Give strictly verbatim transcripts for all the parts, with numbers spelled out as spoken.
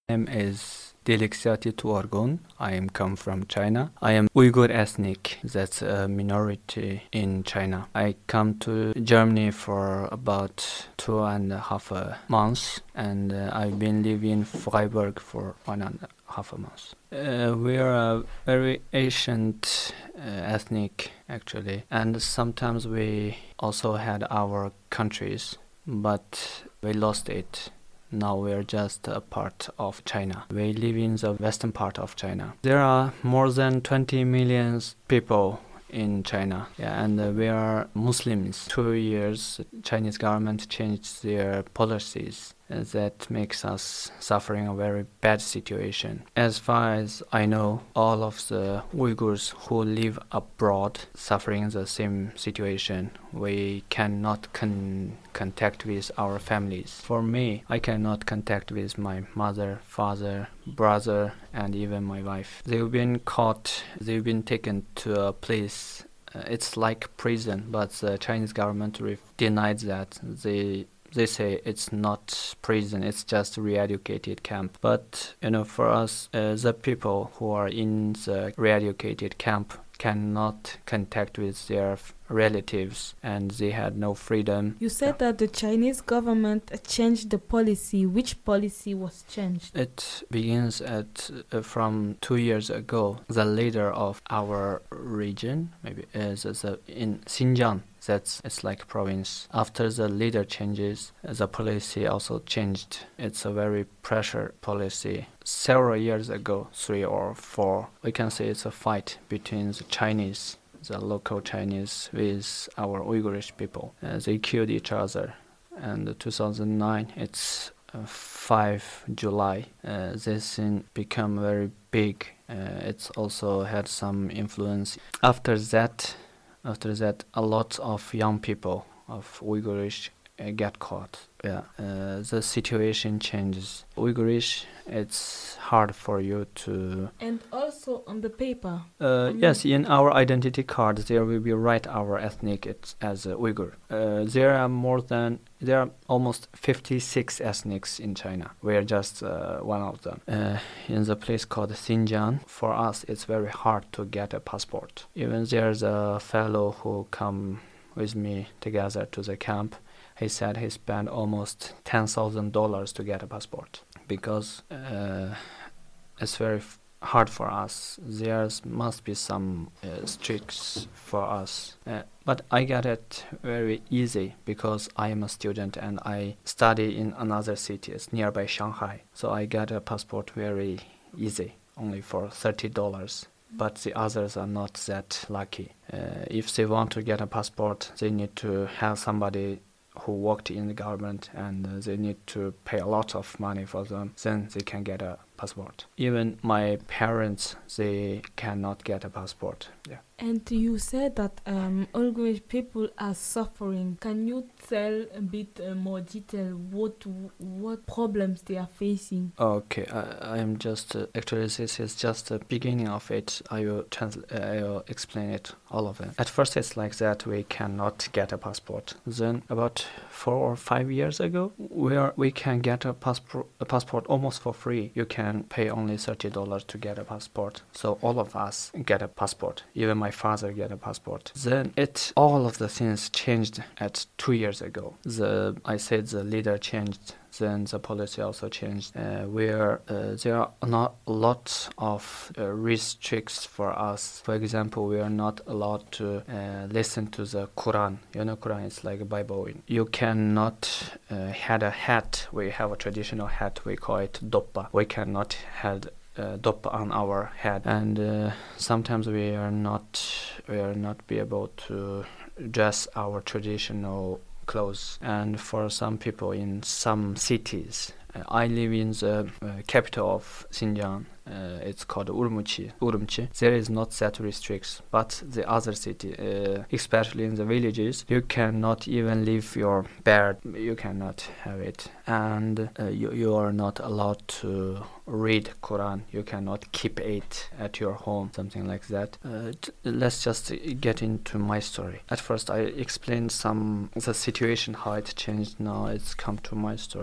name is Dilixiati Tuargun. I am come from China. I am Uyghur ethnic. That's a minority in China. I come to Germany for about two and a half a months, and uh, I've been living in Freiburg for one and a half a month. Uh, we are a very ancient uh, ethnic, actually, and sometimes we also had our countries, but we lost it. Now we are just a part of China. We live in the western part of China. There are more than twenty million people in China, yeah, and uh, we are Muslims. Two years, Chinese government changed their policies. Uh, that makes us suffering a very bad situation. As far as I know, all of the Uyghurs who live abroad suffering the same situation. We cannot con- contact with our families. For me, I cannot contact with my mother, father, brother, and even my wife. They've been caught, they've been taken to a place, uh, it's like prison, but the Chinese government re- denied that. They They say it's not prison, it's just a re-educated camp. But, you know, for us, uh, the people who are in the re-educated camp cannot contact with their f- relatives, and they had no freedom. You said that the Chinese government changed the policy. Which policy was changed? It begins at uh, from two years ago. The leader of our region, maybe is, is uh, in Xinjiang. That's it's like province. After the leader changes, the policy also changed. It's a very pressure policy. Several years ago, three or four, we can say it's a fight between the Chinese, the local Chinese, with our Uyghurish people. Uh, they killed each other. And two thousand nine, it's uh, five July. Uh, this thing become very big. Uh, it's also had some influence. After that, After that, a lot of young people of Uyghurish uh, get caught. Yeah, uh, the situation changes. Uyghurish, it's hard for you to. And also on the paper. Uh, yes, in our identity card, there will be write our ethnic it's as a Uyghur. Uh, there are more than there are almost fifty-six ethnics in China. We are just uh, one of them. Uh, in the place called Xinjiang, for us, it's very hard to get a passport. Even there's a fellow who come with me together to the camp. He said he spent almost ten thousand dollars to get a passport because uh, it's very f- hard for us. There must be some uh, tricks for us. Uh, but I get it very easy because I am a student and I study in another city. It's nearby Shanghai. So I get a passport very easy, only for thirty dollars. But the others are not that lucky. Uh, if they want to get a passport, they need to have somebody who worked in the government, and uh, they need to pay a lot of money for them, then they can get a passport. Even my parents, they cannot get a passport. Yeah. And you said that um, Uyghur people are suffering. Can you tell a bit uh, more detail what what problems they are facing? Okay, I, I am just uh, actually this is just the beginning of it. I will trans- uh, I will explain it all of it. At first, it's like that we cannot get a passport. Then about four or five years ago, we are we can get a passport a passport almost for free. You can pay only thirty dollars to get a passport. So all of us get a passport. Even my father get a passport. Then it all of the things changed at two years ago. The I said the leader changed. Then the policy also changed. Uh, where uh, there are not a lot of uh, restrictions for us. For example, we are not allowed to uh, listen to the Quran. You know, Quran is like a Bible. You cannot uh, had a hat. We have a traditional hat. We call it doppa. We cannot had uh, doppa on our head, and uh, sometimes we are not we are not be able to dress our traditional clothes. And for some people in some cities, uh, I live in the uh, capital of Xinjiang. Uh, it's called Urumqi. Urumqi. There is not that restricts, but the other city, uh, especially in the villages, you cannot even leave your bed. You cannot have it, and uh, you you are not allowed to read Quran. You cannot keep it at your home, something like that. Uh, t- let's just get into my story. At first, I explained some the situation how it changed. Now it's come to my story.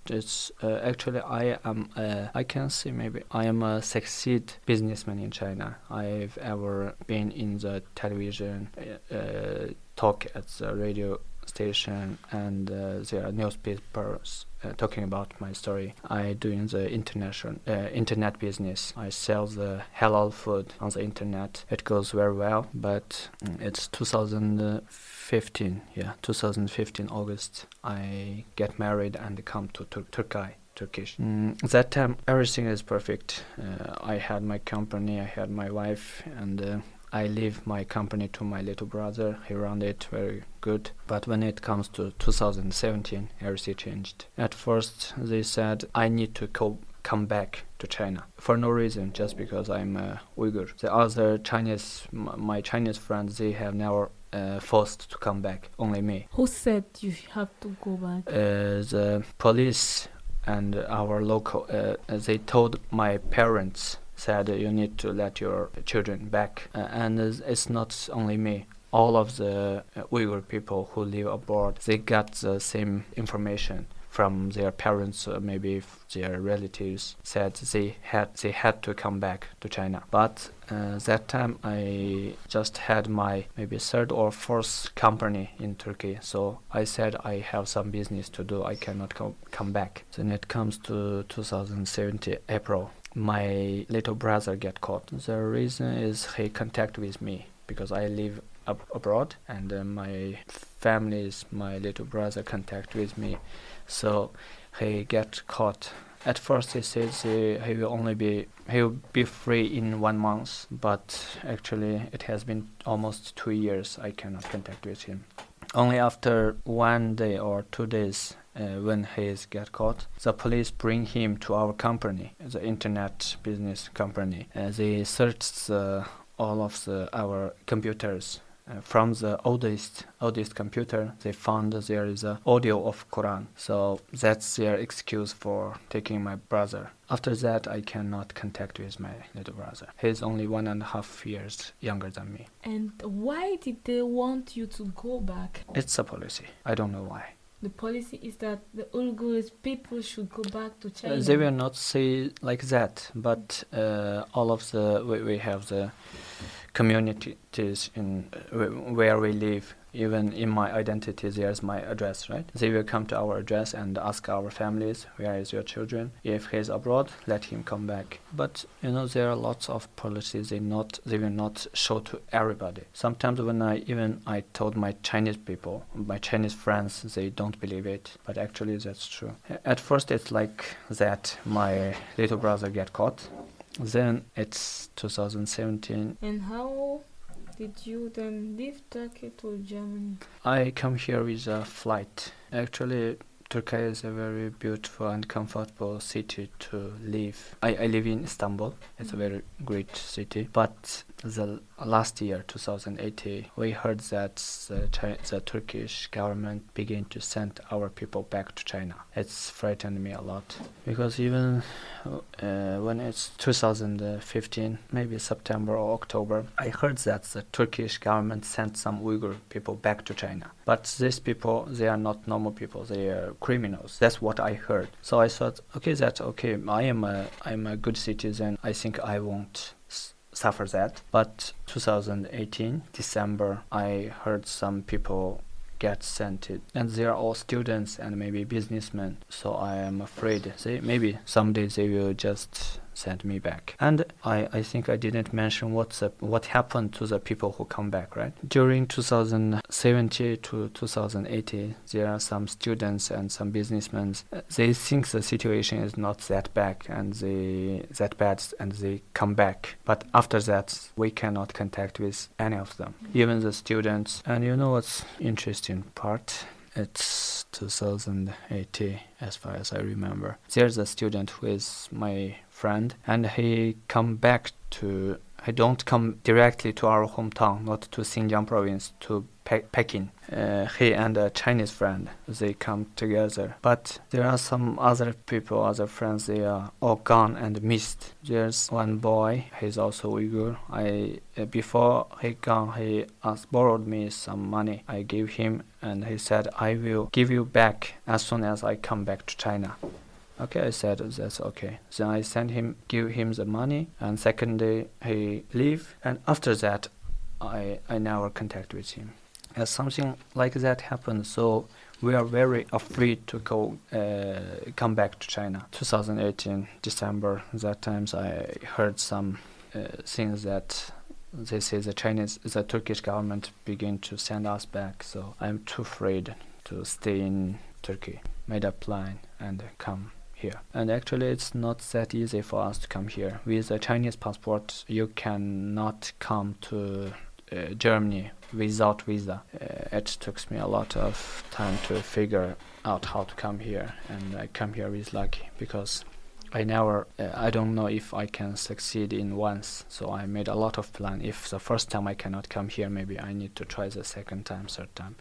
It's uh, actually I am uh, I can say maybe I am a succeed businessman in China. I've ever been in the television, uh, talk at the radio station, and uh, there are newspapers uh, talking about my story. I do in the international uh, internet business. I sell the halal food on the internet. It goes very well, but mm, it's two thousand fifteen. Yeah, two thousand fifteen August. I get married and come to Tur- Turkey. Turkish. Mm, that time everything is perfect. Uh, I had my company, I had my wife, and uh, I leave my company to my little brother. He ran it very good. But when it comes to two thousand seventeen, everything changed. At first, they said I need to co- come back to China for no reason, just because I'm a Uyghur. The other Chinese, m- my Chinese friends, they have never uh, forced to come back. Only me. Who said you have to go back? Uh, the police and our local, uh, they told my parents, said uh, you need to let your children back. Uh, and it's, it's not only me. All of the uh, Uyghur people who live abroad, they got the same information from their parents, or maybe their relatives, said they had they had to come back to China. But uh, that time I just had my maybe third or fourth company in Turkey, so I said I have some business to do. I cannot com- come back. Then it comes to two thousand seventeen April. My little brother get caught. The reason is he contact with me because I live ab- abroad, and uh, my families, my little brother contact with me. So he get caught. At first he says uh, he will only be he will be free in one month, but actually it has been almost two years. I cannot contact with him. Only after one day or two days, uh, when he is get caught, the police bring him to our company, the internet business company. Uh, they searched uh, all of the our computers. Uh, from the oldest oldest computer, they found there is a audio of Quran. So that's their excuse for taking my brother. After that, I cannot contact with my little brother. He's only one and a half years younger than me. And why did they want you to go back? It's a policy. I don't know why. The policy is that the Uyghur people should go back to China. Uh, they will not say like that, but uh, all of the we, we have the communities in uh, w- where we live. Even in my identity, there's my address, right? They will come to our address and ask our families, where is your children? If he's abroad, let him come back. But you know, there are lots of policies. They not they will not show to everybody. Sometimes when I even I told my Chinese people, my Chinese friends, they don't believe it. But actually, that's true. At first, it's like that. My little brother get caught. Then it's two thousand seventeen. And how did you then leave Turkey to Germany? I come here with a flight. Actually, Turkey is a very beautiful and comfortable city to live. I, I live in Istanbul. It's a very great city. But the last year, two thousand eighteen, we heard that the, Chi- the Turkish government began to send our people back to China. It's frightened me a lot. Because even uh, when it's two thousand fifteen, maybe September or October, I heard that the Turkish government sent some Uyghur people back to China. But these people, they are not normal people. They are criminals. That's what I heard. So I thought, okay, that's okay. I am a, I'm a good citizen. I think I won't s- suffer that. But two thousand eighteen, December, I heard some people get sent it, and they are all students and maybe businessmen. So I am afraid they maybe someday they will just send me back. And I, I think I didn't mention what's up, what happened to the people who come back, right? During two thousand seventeen to two thousand eighteen, there are some students and some businessmen. Uh, they think the situation is not that bad and they that bad, and they come back. But after that, we cannot contact with any of them, even the students. And you know what's interesting part? It's two thousand eighteen, as far as I remember. There's a student who is my friend, and he come back to. He don't come directly to our hometown, not to Xinjiang province, to Pe- Peking. Uh, he and a Chinese friend, they come together. But there are some other people, other friends, they are all gone and missed. There's one boy, he's also Uyghur. I uh, before he gone, he asked, borrowed me some money. I gave him, and he said, I will give you back as soon as I come back to China. Okay, I said that's okay. Then I sent him, give him the money, and second day he leave. And after that, I I never contact with him. As something like that happened, so we are very afraid to go uh, come back to China. twenty eighteen December. That times I heard some uh, things that they say the Chinese, the Turkish government begin to send us back. So I'm too afraid to stay in Turkey. Made a plan and come here. And actually it's not that easy for us to come here. With a Chinese passport, you cannot come to uh, Germany without visa. Uh, it took me a lot of time to figure out how to come here, and I come here with lucky because I never, uh, I don't know if I can succeed in once, so I made a lot of plan. If the first time I cannot come here, maybe I need to try the second time, third time.